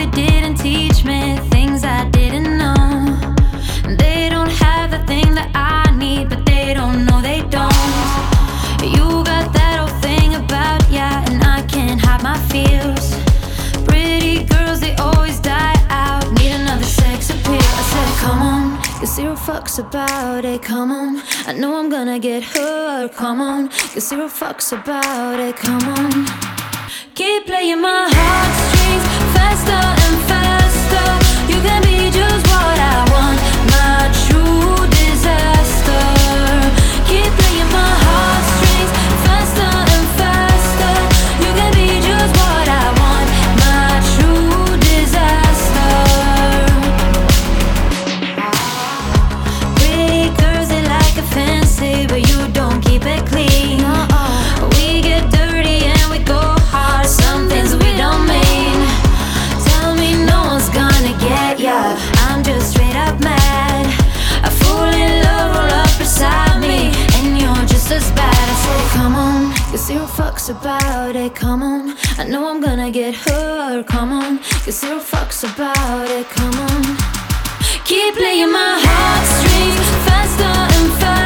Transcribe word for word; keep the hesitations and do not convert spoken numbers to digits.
they didn't teach me things I didn't know. They don't have the thing that I need, but they don't know they don't. You got that old thing about ya, and I can't hide my fears. Pretty girls, they always die out, need another sex appeal. I said, come on, get zero fucks about it, come on. I know I'm gonna get hurt, come on. Get zero fucks about it, come on. Keep playing my heartstrings faster and faster. You can be just what I want, my true disaster. Keep playing my heartstrings faster and faster. You can be just what I want, my true disaster. Pretty girls, they like it fancy, but you don't keep it clean. We get dirty and we go hard, some things we don't mean. Tell me no one's gonna get ya, I'm just straight up mad. I fall in love all up beside me, and you're just as bad. I say, come on, get zero fucks about it, come on. I know I'm gonna get hurt, come on. Get zero fucks about it, come on. Keep playing my heartstrings faster and faster.